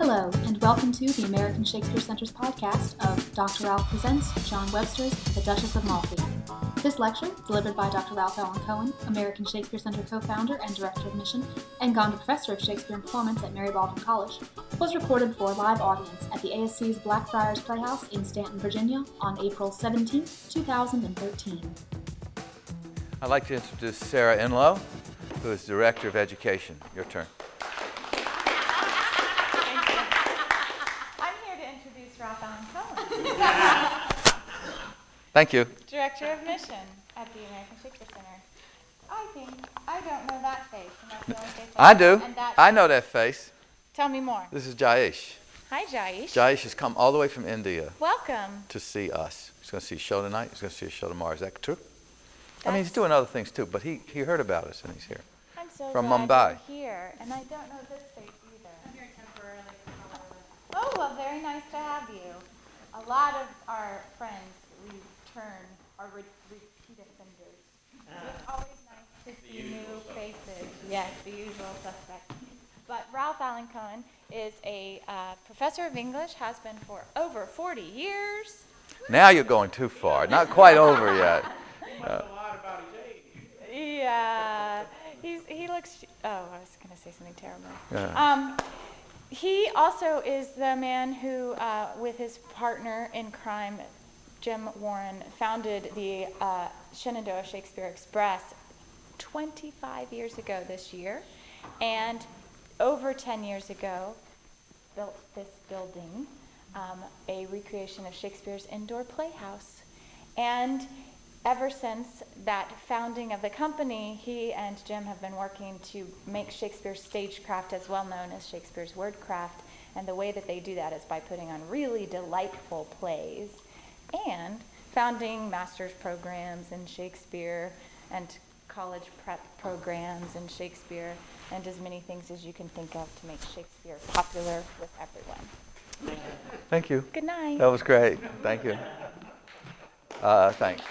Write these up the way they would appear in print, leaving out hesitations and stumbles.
Hello, and welcome to the American Shakespeare Center's podcast of Dr. Ralph Presents John Webster's The Duchess of Malfi. This lecture, delivered by Dr. Ralph Allen Cohen, American Shakespeare Center co-founder and director of mission, and Gonda Professor of Shakespeare and Performance at Mary Baldwin College, was recorded before a live audience at the ASC's Blackfriars Playhouse in Stanton, Virginia on April 17, 2013. I'd like to introduce Sarah Enlow, who is Director of Education. Your turn. Ralph Allen Cohen. Thank you. Director of Mission at the American Shakespeare Center. I don't know that face. And that's the only face I do. And I know that face. Tell me more. This is Jayesh. Hi, Jayesh. Jayesh has come all the way from India. Welcome. To see us. He's going to see a show tonight. He's going to see a show tomorrow. Is that true? I mean, he's doing other things too, but he heard about us and he's here. I'm so from glad Mumbai. You're here, and I don't know this face either. I'm here temporarily. Oh, well, very nice to have you. A lot of our friends are repeat offenders. It's always nice to see new faces. Yes, the usual suspects. But Ralph Allen Cohen is a professor of English, has been for over 40 years. Now you're going too far. Not quite over yet. Yeah. He looks... Oh, I was going to say something terrible. Yeah. He also is the man who, with his partner in crime, Jim Warren, founded the Shenandoah Shakespeare Express 25 years ago this year, and over 10 years ago built this building, a recreation of Shakespeare's indoor playhouse. And ever since that founding of the company, he and Jim have been working to make Shakespeare's stagecraft as well known as Shakespeare's wordcraft. And the way that they do that is by putting on really delightful plays and founding master's programs in Shakespeare and college prep programs in Shakespeare and as many things as you can think of to make Shakespeare popular with everyone. Thank you. Good night. That was great. Thank you. Thanks.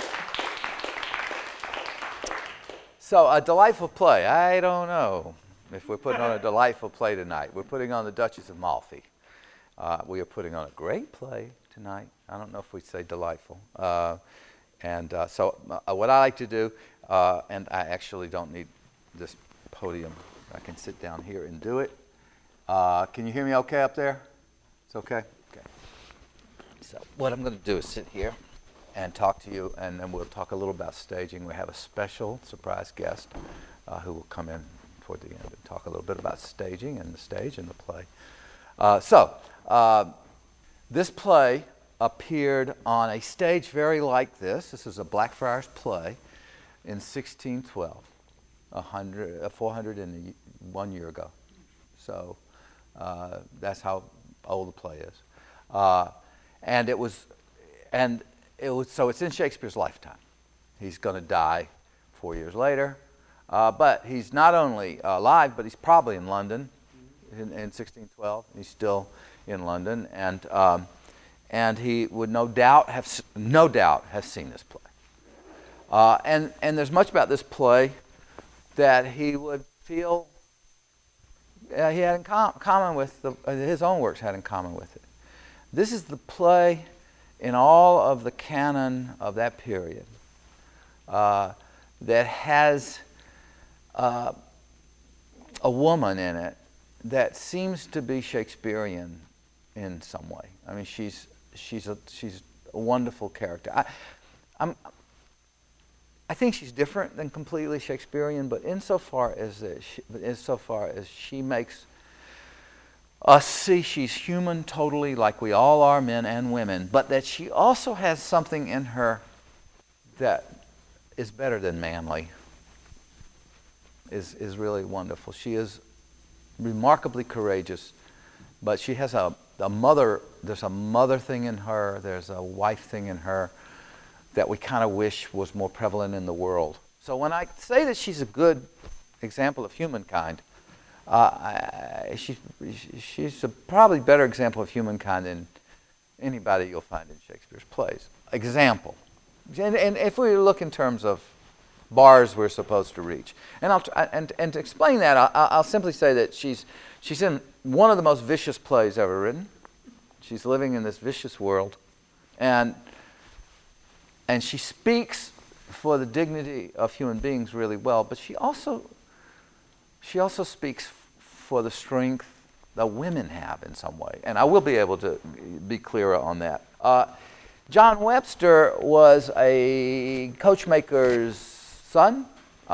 So, a delightful play. I don't know if we're putting on a delightful play tonight. We're putting on The Duchess of Malfi. We are putting on a great play tonight. I don't know if we'd say delightful. So what I like to do, and I actually don't need this podium. I can sit down here and do it. Can you hear me okay up there? It's okay? Okay. So what I'm going to do is sit here and talk to you, and then we'll talk a little about staging. We have a special surprise guest who will come in toward the end and talk a little bit about staging and the stage and the play. This play appeared on a stage very like this. This is a Blackfriars play in 1612, 401 year ago. So that's how old the play is. So it's in Shakespeare's lifetime. He's going to die 4 years later. But he's not only alive, but he's probably in London in 1612. He's still in London. And he would no doubt have seen this play. And there's much about this play that he would feel he had in common with his own works had in common with it. This is the play in all of the canon of that period that has a woman in it that seems to be Shakespearean in some way. I mean, she's a wonderful character. I think she's different than completely Shakespearean, but insofar as she makes us see she's human totally, like we all are, men and women, but that she also has something in her that is better than manly, is really wonderful. She is remarkably courageous, but she has a mother. There's a mother thing in her. There's a wife thing in her that we kind of wish was more prevalent in the world. So when I say that she's a good example of humankind, she's a probably better example of humankind than anybody you'll find in Shakespeare's plays. Example. And if we look in terms of bars we're supposed to reach. And and to explain that, I'll simply say that she's in one of the most vicious plays ever written. She's living in this vicious world, and she speaks for the dignity of human beings really well. But she also speaks for the strength that women have in some way, and I will be able to be clearer on that. John Webster was a coachmaker's son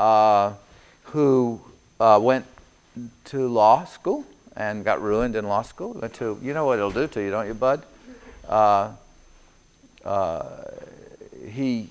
who went to law school and got ruined in law school. Went to, you know what it'll do to you, don't you, bud? He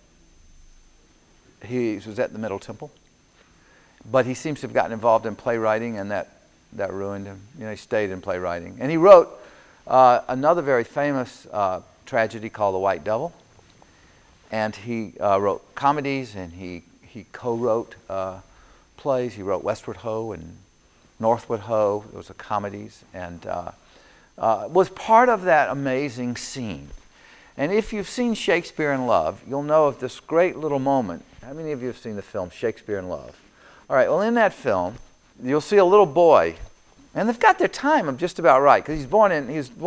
was at the Middle Temple, but he seems to have gotten involved in playwriting, and that ruined him. You know, he stayed in playwriting, and he wrote another very famous tragedy called The White Devil, and he wrote comedies, and he co-wrote plays. He wrote Westward Ho and Northward Ho. Those are comedies, and was part of that amazing scene. And if you've seen Shakespeare in Love, you'll know of this great little moment. How many of you have seen the film Shakespeare in Love? All right, well, in that film, you'll see a little boy, and they've got their time just about right, because he was born in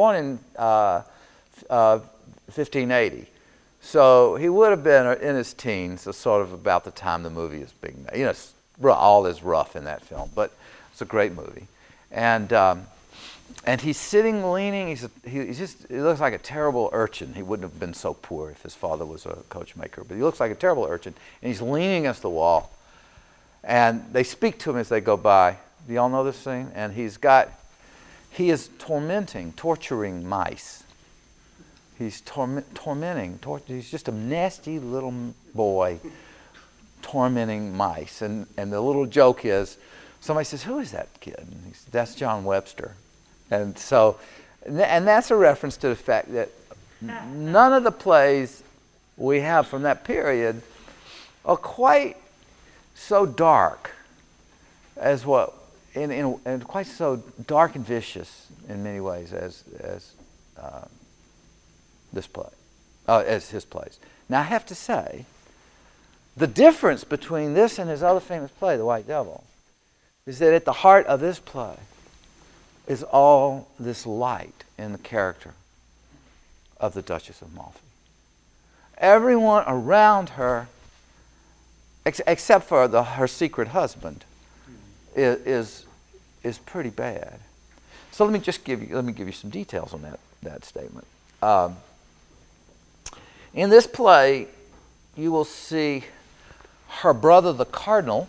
1580. So he would have been in his teens, so sort of about the time the movie is being made. You know, all is rough in that film, but it's a great movie. And he's sitting, leaning. He looks like a terrible urchin. He wouldn't have been so poor if his father was a coachmaker, but he looks like a terrible urchin. And he's leaning against the wall. And they speak to him as they go by. Do y'all know this scene? And he is torturing mice. He's tormenting. He's just a nasty little boy tormenting mice. And the little joke is, somebody says, "Who is that kid?" And he says, "That's John Webster." And so, and that's a reference to the fact that none of the plays we have from that period are quite so dark as and quite so dark and vicious in many ways as this play, as his plays. Now I have to say, the difference between this and his other famous play, The White Devil, is that at the heart of this play is all this light in the character of the Duchess of Malfi. Everyone around her, except for her secret husband, is pretty bad. So let me give you some details on that statement. In this play, you will see her brother, the cardinal,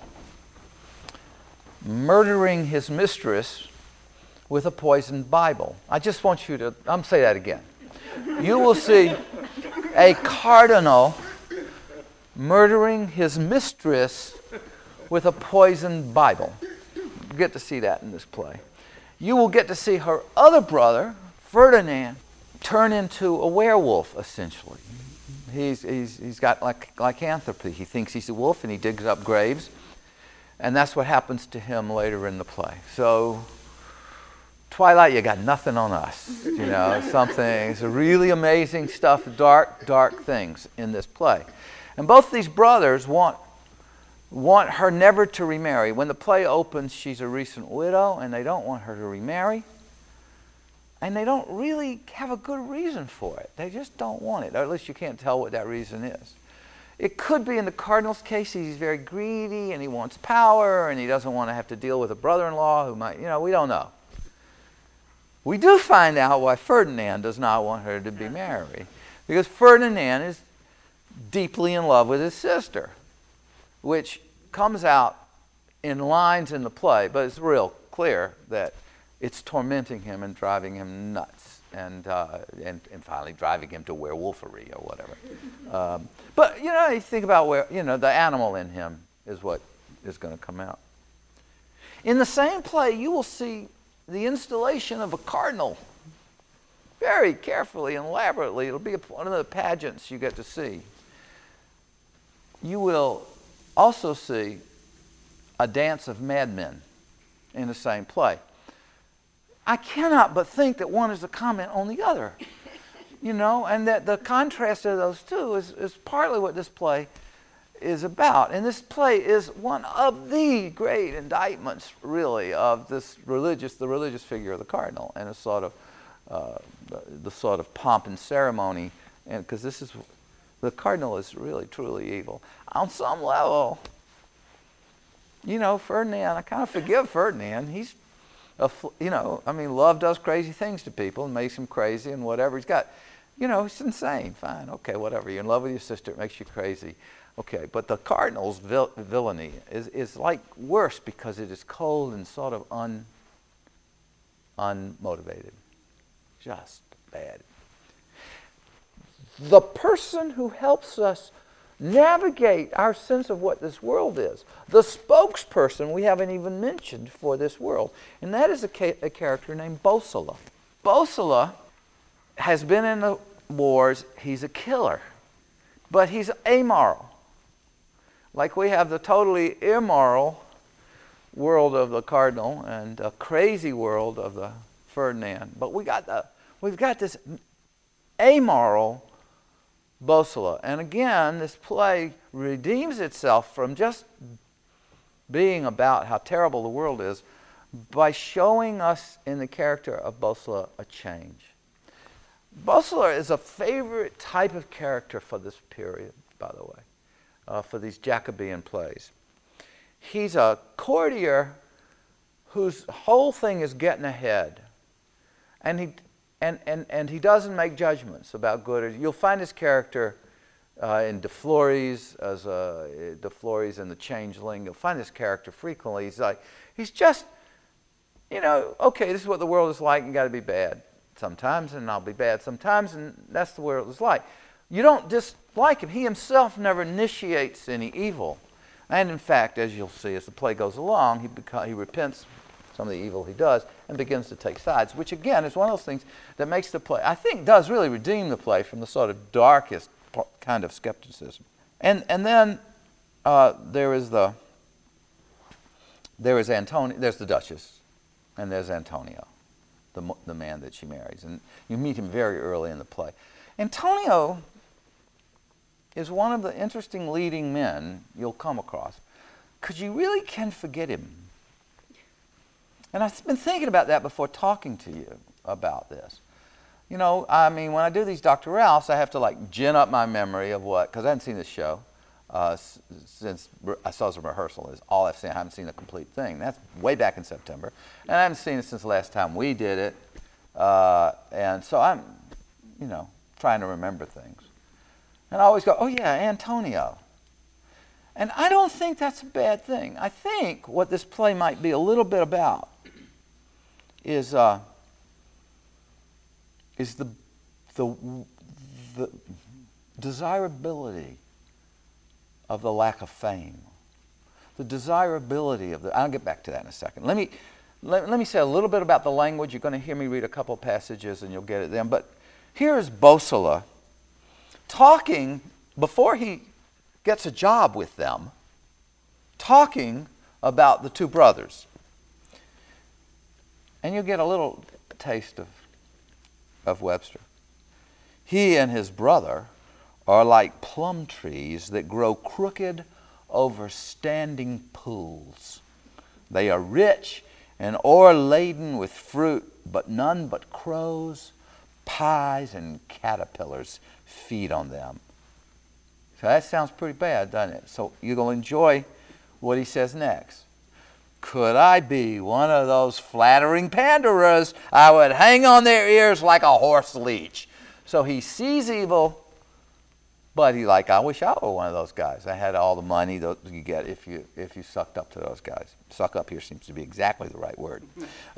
murdering his mistress with a poisoned Bible. I just want you to, I'm say that again. You will see a cardinal murdering his mistress with a poisoned Bible. You get to see that in this play. You will get to see her other brother, Ferdinand, turn into a werewolf, essentially. He's got lycanthropy. He thinks he's a wolf, and he digs up graves, and that's what happens to him later in the play. So, Twilight, you got nothing on us. You know, it's really amazing stuff, dark things in this play. And both these brothers want her never to remarry. When the play opens, she's a recent widow, and they don't want her to remarry. And they don't really have a good reason for it. They just don't want it, or at least you can't tell what that reason is. It could be in the cardinal's case, he's very greedy, and he wants power, and he doesn't want to have to deal with a brother-in-law who might, we don't know. We do find out why Ferdinand does not want her to be married. Because Ferdinand is deeply in love with his sister, which comes out in lines in the play, but it's real clear that it's tormenting him and driving him nuts, and finally driving him to werewolfery or whatever. But you think about the animal in him is what is going to come out. In the same play, you will see the installation of a cardinal, very carefully and elaborately. It'll be one of the pageants you get to see. You will also see a dance of madmen in the same play. I cannot but think that one is a comment on the other, and that the contrast of those two is partly what this play is about. And this play is one of the great indictments, really, of the religious figure of the cardinal, and a sort of the sort of pomp and ceremony, and because the cardinal is really truly evil. On some level, Ferdinand, I kind of forgive Ferdinand. He's, love does crazy things to people and makes him crazy and whatever. He's got, he's insane. Fine, okay, whatever. You're in love with your sister, it makes you crazy. Okay, but the cardinal's villainy is like worse because it is cold and sort of unmotivated. Just bad. The person who helps us navigate our sense of what this world is, the spokesperson we haven't even mentioned for this world, and that is a character named Bosola. Bosola has been in the wars. He's a killer, but he's amoral. Like we have the totally immoral world of the cardinal and a crazy world of the Ferdinand, but we've got this amoral Bosola. And again, this play redeems itself from just being about how terrible the world is by showing us in the character of Bosola a change. Bosola is a favorite type of character for this period, by the way, for these Jacobean plays. He's a courtier whose whole thing is getting ahead. And he doesn't make judgments about good or you'll find his character in De Floris, as De Floris and the Changeling. You'll find his character frequently. He's just, okay, this is what the world is like. You got to be bad sometimes, and I'll be bad sometimes, and that's the world is like. You don't dislike him. He himself never initiates any evil, and in fact, as you'll see as the play goes along, he repents some of the evil he does and begins to take sides, which again is one of those things that makes the play, I think, does really redeem the play from the sort of darkest kind of skepticism. And then there is Antonio, there's the Duchess, and there's Antonio, the man that she marries, and you meet him very early in the play. Antonio is one of the interesting leading men you'll come across, because you really can forget him. And I've been thinking about that before talking to you about this. When I do these Dr. Ralphs, I have to gin up my memory of because I hadn't seen this show since I saw some rehearsal. Is all I've seen. I haven't seen the complete thing. That's way back in September. And I haven't seen it since the last time we did it. And so I'm, trying to remember things. And I always go, oh yeah, Antonio. And I don't think that's a bad thing. I think what this play might be a little bit about is the desirability of the lack of fame, the desirability of I'll get back to that in a second. Let me say a little bit about the language. You're going to hear me read a couple passages, and you'll get it then. But here is Bosola talking before he gets a job with them, talking about the two brothers. And you'll get a little taste of Webster. He and his brother are like plum trees that grow crooked over standing pools. They are rich and o'erladen with fruit, but none but crows, pies, and caterpillars feed on them. So that sounds pretty bad, doesn't it? So you're going to enjoy what he says next. Could I be one of those flattering panderers, I would hang on their ears like a horse leech. So he sees evil, but he's like, I wish I were one of those guys. I had all the money that you get if you sucked up to those guys. Suck up here seems to be exactly the right word.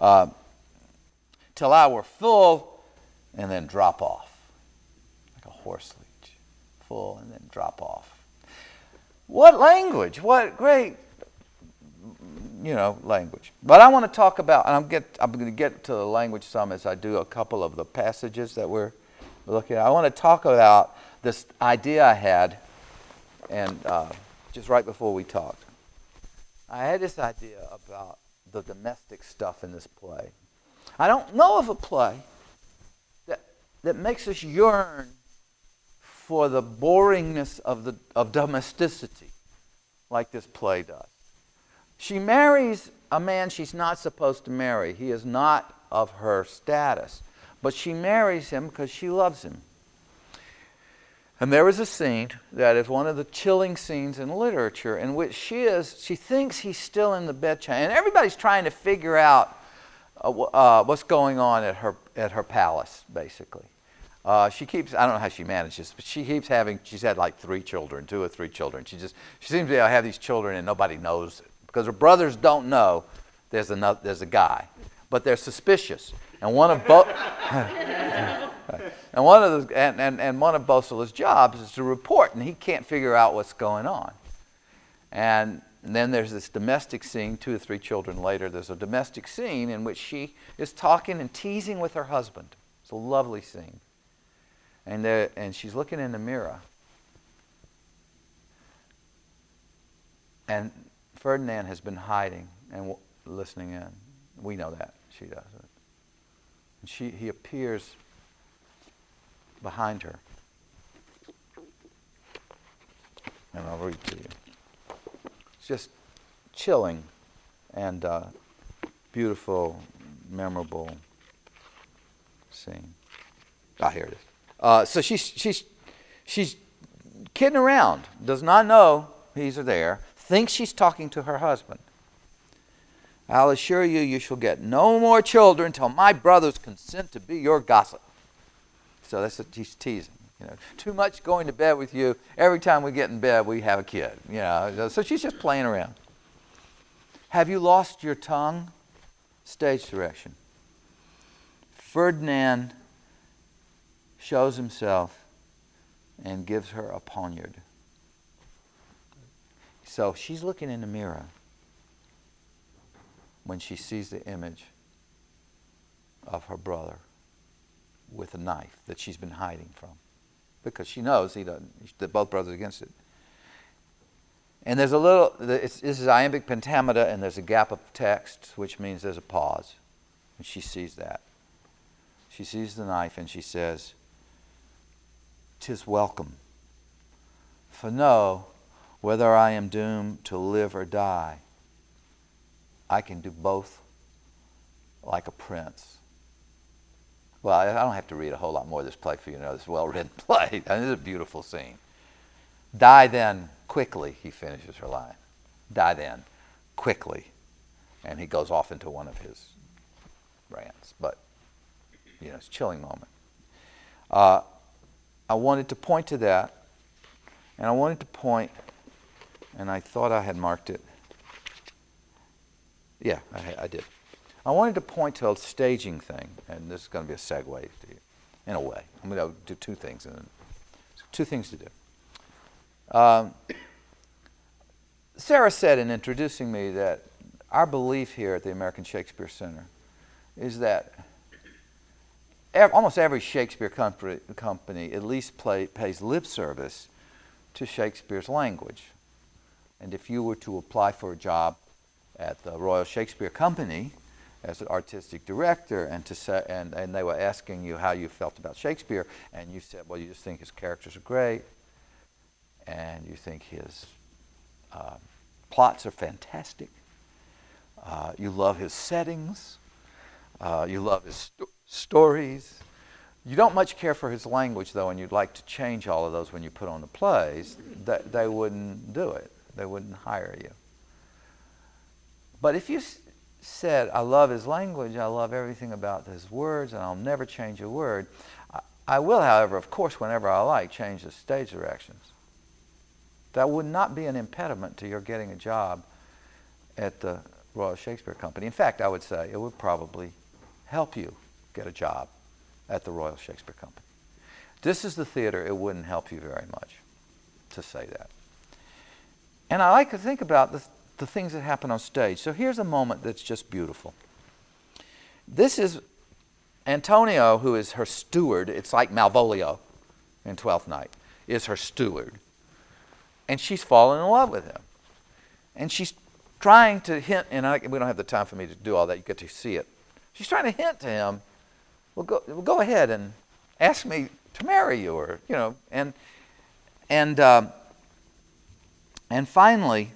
Till I were full and then drop off like a horse leech. Full and then drop off. What language? What great, language. But I want to talk about, and I'm going to get to the language some as I do a couple of the passages that we're looking at. I want to talk about this idea I had, and just right before we talked. I had this idea about the domestic stuff in this play. I don't know of a play that makes us yearn for the boringness of domesticity, like this play does. She marries a man she's not supposed to marry. He is not of her status. But she marries him because she loves him. And there is a scene that is one of the chilling scenes in literature in which she thinks he's still in the bedchamber. And everybody's trying to figure out what's going on at her palace, basically. She keeps, I don't know how she manages, but she's had like 3 children, 2 or 3 children. She seems to have these children and nobody knows it. Because her brothers don't know there's a guy. But they're suspicious. And one of Bosella's jobs is to report, and he can't figure out what's going on. And then there's this domestic scene, 2 or 3 children later, there's a domestic scene in which she is talking and teasing with her husband. It's a lovely scene. And she's looking in the mirror. And Ferdinand has been hiding and listening in. We know that. She does it. And he appears behind her. And I'll read to you. It's just chilling and beautiful, memorable scene. Here it is. So she's kidding around, does not know he's there, thinks she's talking to her husband. I'll assure you, you shall get no more children till my brothers consent to be your gossip. So that's what she's teasing. Too much going to bed with you. Every time we get in bed, we have a kid. So she's just playing around. Have you lost your tongue? Stage direction. Ferdinand shows himself and gives her a poniard. So she's looking in the mirror when she sees the image of her brother with a knife that she's been hiding from, because she knows that both brothers are against it. And there's this is iambic pentameter, and there's a gap of text, which means there's a pause. And she sees that. She sees the knife and she says, "'Tis welcome. For know, whether I am doomed to live or die, I can do both like a prince." Well, I don't have to read a whole lot more of this play for you to know this is a well-written play. This is a beautiful scene. "Die then, quickly," he finishes her line. "Die then, quickly." And he goes off into one of his rants. But, it's a chilling moment. I wanted to point to that. And I wanted to point, and I thought I had marked it. Yeah, I did. I wanted to point to a staging thing, and this is going to be a segue to you, in a way. I'm going to do 2 things, and 2 things to do. Sarah said in introducing me that our belief here at the American Shakespeare Center is that almost every Shakespeare company at least pays lip service to Shakespeare's language. And if you were to apply for a job at the Royal Shakespeare Company as an artistic director, and they were asking you how you felt about Shakespeare, and you said, well, you just think his characters are great, and you think his plots are fantastic, you love his settings, you love his stories. You don't much care for his language, though, and you'd like to change all of those when you put on the plays. They wouldn't do it. They wouldn't hire you. But if you said, I love his language, I love everything about his words, and I'll never change a word, I will, however, of course, whenever I like, change the stage directions. That would not be an impediment to your getting a job at the Royal Shakespeare Company. In fact, I would say it would probably help you get a job at the Royal Shakespeare Company. This is the theater, it wouldn't help you very much to say that. And I like to think about the things that happen on stage. So here's a moment that's just beautiful. This is Antonio, who is her steward. It's like Malvolio in Twelfth Night, is her steward. And she's fallen in love with him. And she's trying to hint, and we don't have the time for me to do all that, you get to see it. She's trying to hint to him, well, go ahead and ask me to marry you, or, and And finally,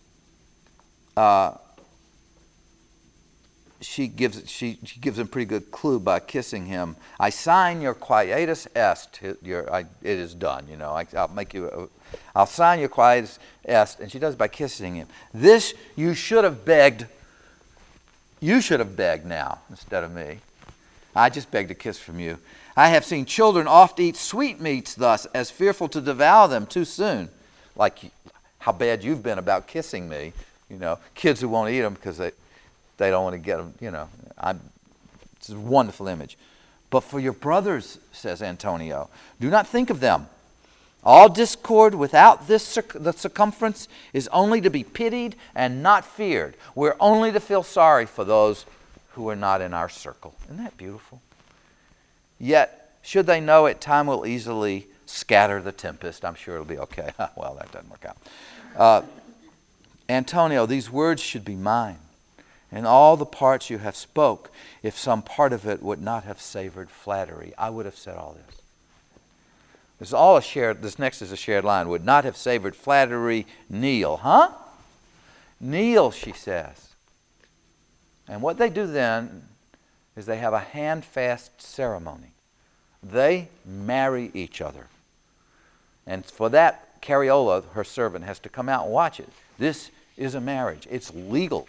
she gives him a pretty good clue by kissing him. I sign your quietus est. It is done. You know, I'll sign your quietus est, and she does it by kissing him. This you should have begged. You should have begged now instead of me. I just begged a kiss from you. I have seen children oft eat sweetmeats thus, as fearful to devour them too soon. Like how bad you've been about kissing me. You know, kids who won't eat them because they don't want to get them, you know. It's a wonderful image. But for your brothers, says Antonio, do not think of them. All discord without the circumference is only to be pitied and not feared. We're only to feel sorry for those who are not in our circle. Isn't that beautiful? Yet, should they know it, time will easily scatter the tempest. I'm sure it'll be okay. Well, that doesn't work out. Antonio, these words should be mine. And all the parts you have spoke, if some part of it would not have savored flattery, I would have said all this. This next is a shared line. Would not have savored flattery, kneel. Huh? Kneel, she says. And what they do then is they have a handfast ceremony. They marry each other. And for that, Cariola, her servant, has to come out and watch it. This is a marriage. It's legal.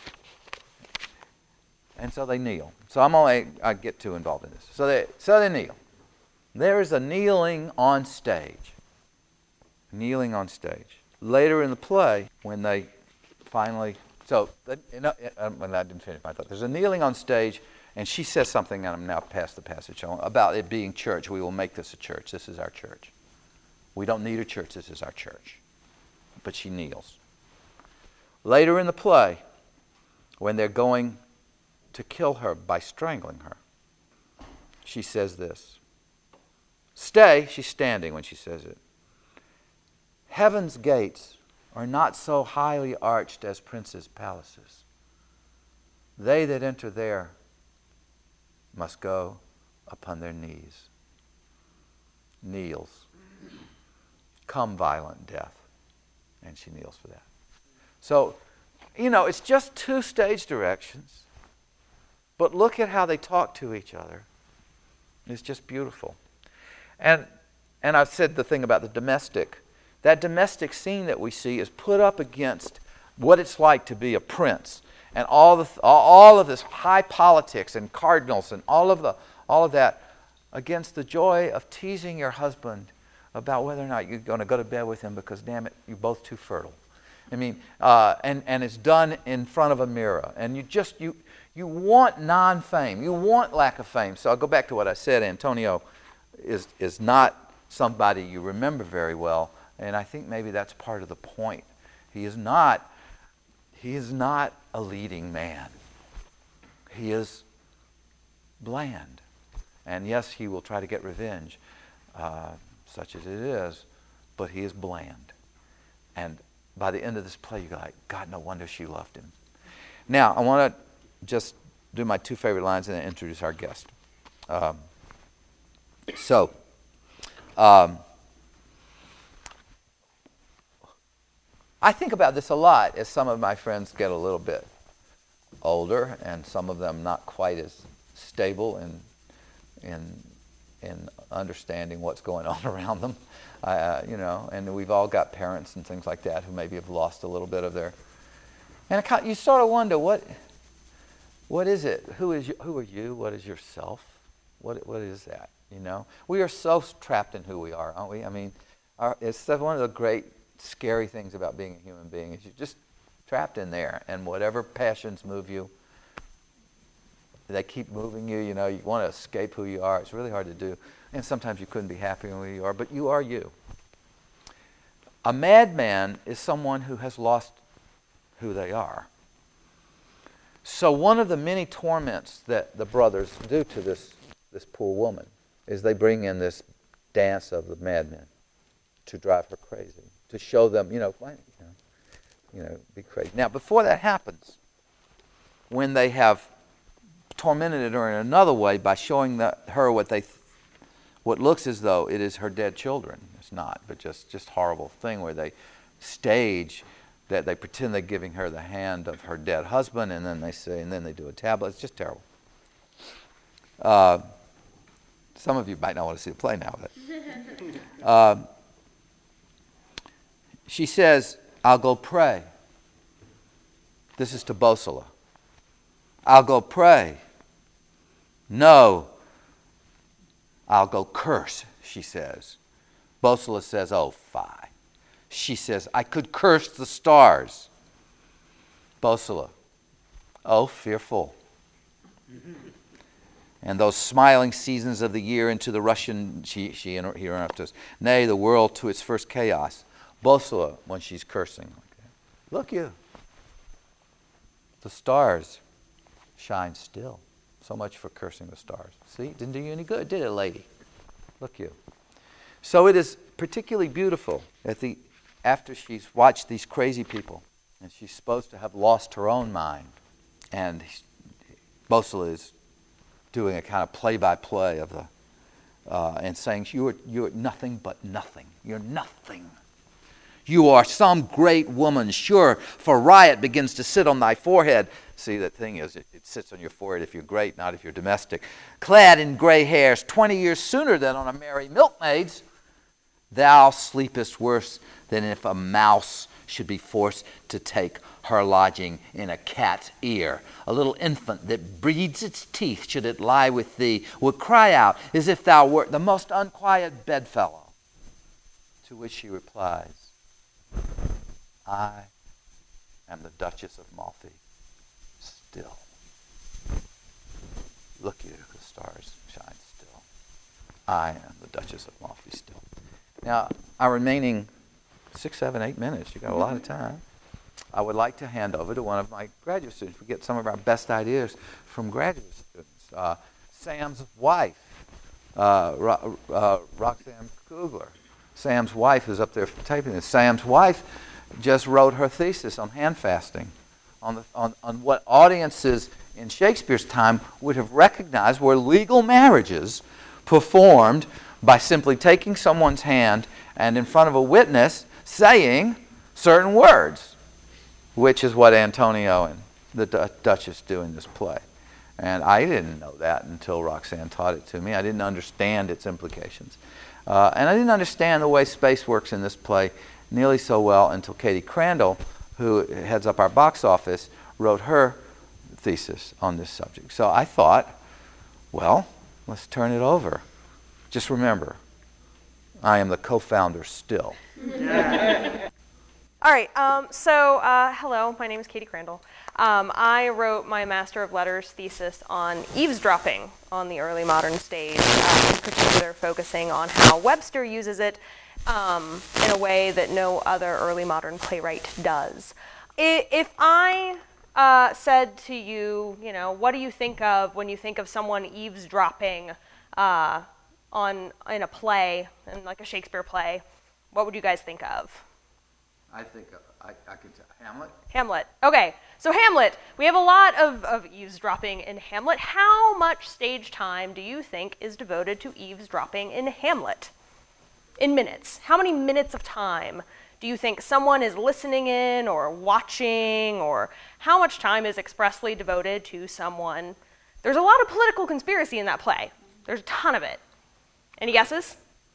And so they kneel. So I get too involved in this. So they kneel. There is a kneeling on stage. Kneeling on stage. Later in the play, when they finally... when I didn't finish my thought. There's a kneeling on stage, and she says something, and I'm now past the passage, about it being church. We will make this a church. This is our church. We don't need a church. This is our church. But she kneels. Later in the play, when they're going to kill her by strangling her, she says this. Stay, she's standing when she says it. Heaven's gates are not so highly arched as princes' palaces. They that enter there must go upon their knees. Kneels. Come violent death. And she kneels for that. So, it's just two stage directions. But look at how they talk to each other. It's just beautiful. And I've said the thing about the domestic. That domestic scene that we see is put up against what it's like to be a prince, and all of this high politics and cardinals and all of that against the joy of teasing your husband about whether or not you're going to go to bed with him because, damn it, you're both too fertile. I mean, and it's done in front of a mirror, and you want non-fame, you want lack of fame. So I'll go back to what I said. Antonio is not somebody you remember very well. And I think maybe that's part of the point. He is not a leading man. He is bland. And yes, he will try to get revenge, such as it is, but he is bland. And by the end of this play, you go like, God, no wonder she loved him. Now, I want to just do my two favorite lines and then introduce our guest. I think about this a lot as some of my friends get a little bit older, and some of them not quite as stable in understanding what's going on around them. And we've all got parents and things like that who maybe have lost a little bit of their. And you sort of wonder what is it? Who are you? What is yourself? What is that? We are so trapped in who we are, aren't we? I mean, it's one of the great scary things about being a human being is you're just trapped in there, and whatever passions move you, they keep moving you. You want to escape who you are. It's really hard to do, and sometimes you couldn't be happier in who you are, but you are you. A madman is someone who has lost who they are. So one of the many torments that the brothers do to this poor woman is they bring in this dance of the madmen to drive her crazy, to show them, be crazy. Now, before that happens, when they have tormented her in another way by showing her what what looks as though it is her dead children. It's not, but just horrible thing where they stage that they pretend they're giving her the hand of her dead husband, and then they do a tablet. It's just terrible. Some of you might not want to see the play now, but she says, "I'll go pray." This is to Bosula. "I'll go pray." "No, I'll go curse," she says. Bosula says, "Oh, fie." She says, "I could curse the stars." Bosula, "Oh, fearful." And those smiling seasons of the year into the Russian, he interrupts us, nay, the world to its first chaos. Bosula, when she's cursing, look you, the stars shine still. So much for cursing the stars. See, didn't do you any good, did it, lady? Look you. So it is particularly beautiful after she's watched these crazy people, and she's supposed to have lost her own mind, and Bosula is doing a kind of play-by-play of and saying, you're nothing but nothing. You're nothing. You are some great woman, sure, for riot begins to sit on thy forehead. See, the thing is, it sits on your forehead if you're great, not if you're domestic. Clad in gray hairs, 20 years sooner than on a merry milkmaid's, thou sleepest worse than if a mouse should be forced to take her lodging in a cat's ear. A little infant that breeds its teeth, should it lie with thee, would cry out as if thou wert the most unquiet bedfellow. To which she replies, I am the Duchess of Malfi still. Look you, the stars shine still. I am the Duchess of Malfi still. Now, our remaining 6, 7, 8 minutes, you got a lot of time. I would like to hand over to one of my graduate students. We get some of our best ideas from graduate students. Sam's wife, Roxanne Kugler. Sam's wife is up there typing this. Sam's wife just wrote her thesis on hand fasting, on what audiences in Shakespeare's time would have recognized were legal marriages performed by simply taking someone's hand and in front of a witness saying certain words, which is what Antonio and the Duchess do in this play. And I didn't know that until Roxanne taught it to me. I didn't understand its implications. And I didn't understand the way space works in this play nearly so well until Katie Crandall, who heads up our box office, wrote her thesis on this subject. So I thought, well, let's turn it over. Just remember, I am the co-founder still. All right, hello, my name is Katie Crandall. I wrote my Master of Letters thesis on eavesdropping on the early modern stage, in particular focusing on how Webster uses it in a way that no other early modern playwright does. If I said to you, what do you think of when you think of someone eavesdropping in a play, in like a Shakespeare play, what would you guys think of? I think I could tell. Hamlet? Hamlet. Okay, so Hamlet. We have a lot of eavesdropping in Hamlet. How much stage time do you think is devoted to eavesdropping in Hamlet? In minutes. How many minutes of time do you think someone is listening in or watching, or how much time is expressly devoted to someone? There's a lot of political conspiracy in that play. There's a ton of it. Any guesses?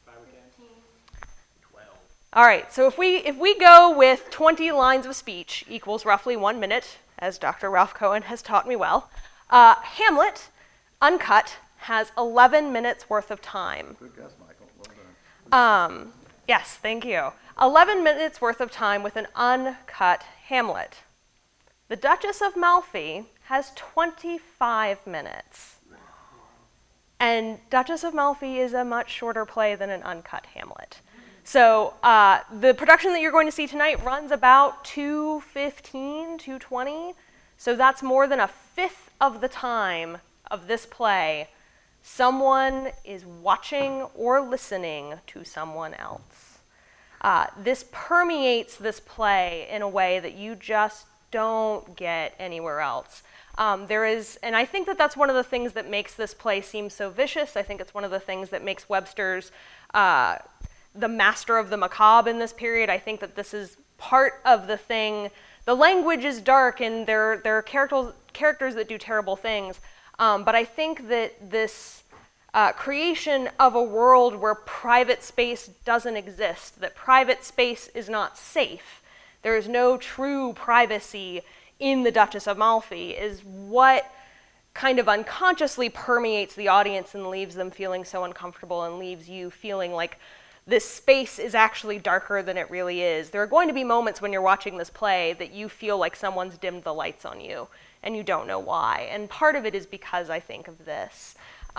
12. All right, so if we go with 20 lines of speech equals roughly 1 minute, as Dr. Ralph Cohen has taught me well, Hamlet, uncut, has 11 minutes worth of time. Good guess, Michael. Well done. Yes, thank you. 11 minutes worth of time with an uncut Hamlet. The Duchess of Malfi has 25 minutes. And Duchess of Malfi is a much shorter play than an uncut Hamlet. So the production that you're going to see tonight runs about 2:15, 2:20. So that's more than a fifth of the time of this play. Someone is watching or listening to someone else. This permeates this play in a way that you just don't get anywhere else. There is, and I think that that's one of the things that makes this play seem so vicious. I think it's one of the things that makes Webster's the master of the macabre in this period. I think that this is part of the thing. The language is dark, and there are characters that do terrible things. But I think that this creation of a world where private space doesn't exist, that private space is not safe, there is no true privacy in the Duchess of Malfi, is what kind of unconsciously permeates the audience and leaves them feeling so uncomfortable and leaves you feeling like this space is actually darker than it really is. There are going to be moments when you're watching this play that you feel like someone's dimmed the lights on you, and you don't know why. And part of it is because I think of this.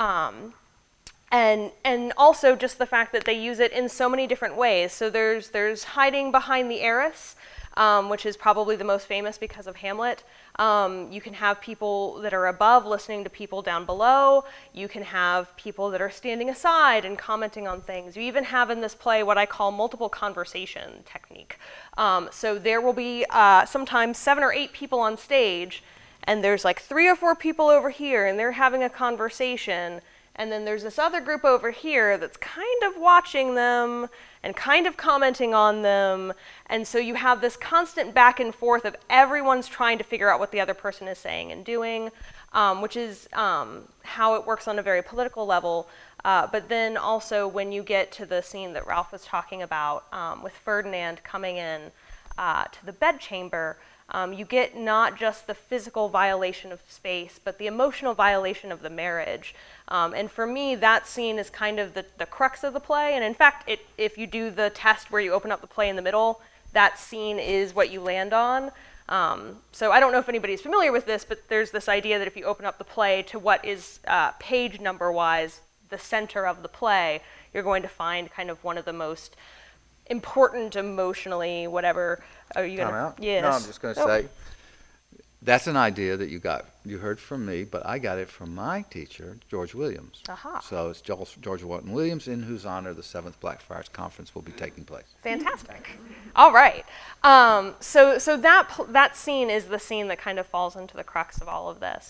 And also just the fact that they use it in so many different ways. So there's hiding behind the arras, which is probably the most famous because of Hamlet. You can have people that are above listening to people down below. You can have people that are standing aside and commenting on things. You even have in this play what I call multiple conversation technique. So there will be sometimes 7 or 8 people on stage, and there's like 3 or 4 people over here, and they're having a conversation. And then there's this other group over here that's kind of watching them and kind of commenting on them. And so you have this constant back and forth of everyone's trying to figure out what the other person is saying and doing, which is how it works on a very political level. But then also when you get to the scene that Ralph was talking about with Ferdinand coming in to the bedchamber, you get not just the physical violation of space, but the emotional violation of the marriage. And for me, that scene is kind of the crux of the play. And in fact, if you do the test where you open up the play in the middle, that scene is what you land on. So I don't know if anybody's familiar with this, but there's this idea that if you open up the play to what is page number-wise the center of the play, you're going to find kind of one of the most important emotionally, whatever. Are you Time gonna? out? Yes. No, I'm just going to say, that's an idea that you heard from me, but I got it from my teacher, George Williams. Aha. So it's George Walton Williams, in whose honor the 7th Blackfriars Conference will be taking place. Fantastic. All right. So that scene is the scene that kind of falls into the crux of all of this.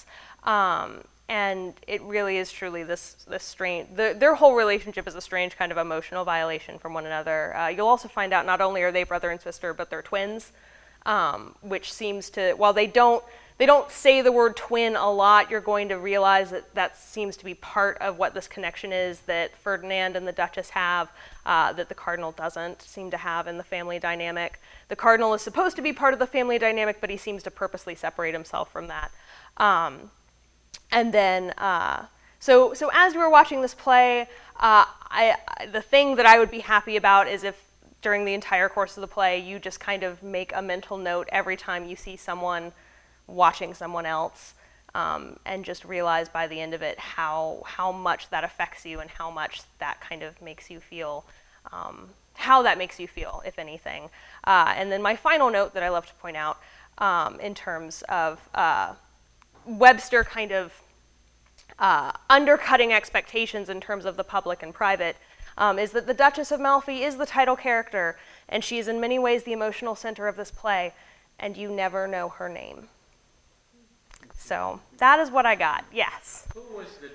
And it really is truly this strange, their whole relationship is a strange kind of emotional violation from one another. You'll also find out not only are they brother and sister, but they're twins, which seems to, while they don't say the word twin a lot, you're going to realize that seems to be part of what this connection is that Ferdinand and the Duchess have, that the Cardinal doesn't seem to have in the family dynamic. The Cardinal is supposed to be part of the family dynamic, but he seems to purposely separate himself from that. And then, so as we were watching this play, the thing that I would be happy about is if during the entire course of the play, you just kind of make a mental note every time you see someone watching someone else, and just realize by the end of it how much that affects you and how much that kind of makes you feel, how that makes you feel, if anything. And then my final note that I love to point out in terms of Webster kind of undercutting expectations in terms of the public and private, is that the Duchess of Malfi is the title character, and she is in many ways the emotional center of this play, and you never know her name. So that is what I got, yes. Who was the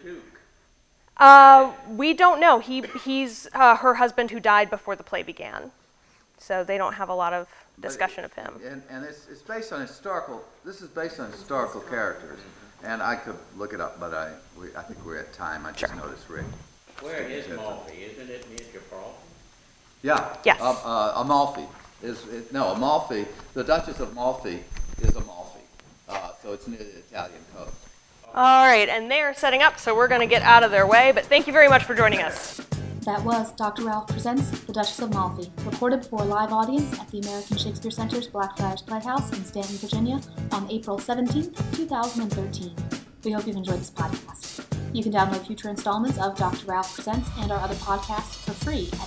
Duke? We don't know. He's her husband who died before the play began, so they don't have a lot of discussion of him. And it's based on this is based on historical characters. And I could look it up, but I think we're at time. I just noticed Rick. Where is Malfi? Isn't it near Gibraltar? Yeah. Yes. Amalfi. Amalfi, the Duchess of Malfi is Amalfi. So it's near the Italian coast. All right, and they're setting up, so we're going to get out of their way, but thank you very much for joining us. That was Dr. Ralph Presents The Duchess of Malfi, recorded before a live audience at the American Shakespeare Center's Blackfriars Playhouse in Stanton, Virginia on April 17, 2013. We hope you've enjoyed this podcast. You can download future installments of Dr. Ralph Presents and our other podcasts for free at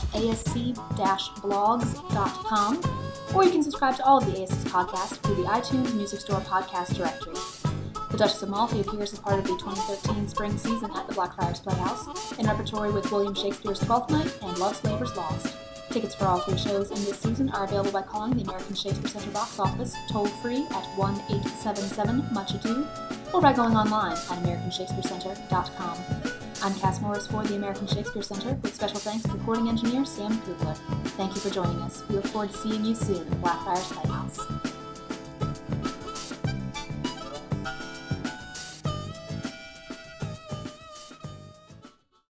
asc-blogs.com, or you can subscribe to all of the ASC podcasts through the iTunes Music Store podcast directory. The Duchess of Malfi appears as part of the 2013 spring season at the Blackfriars Playhouse, in repertory with William Shakespeare's Twelfth Night and Love's Labour's Lost. Tickets for all 3 shows in this season are available by calling the American Shakespeare Center box office toll-free at 1-877-MUCH-ADO, or by going online at AmericanShakespeareCenter.com. I'm Cass Morris for the American Shakespeare Center, with special thanks to recording engineer Sam Kugler. Thank you for joining us. We look forward to seeing you soon at Blackfriars Playhouse.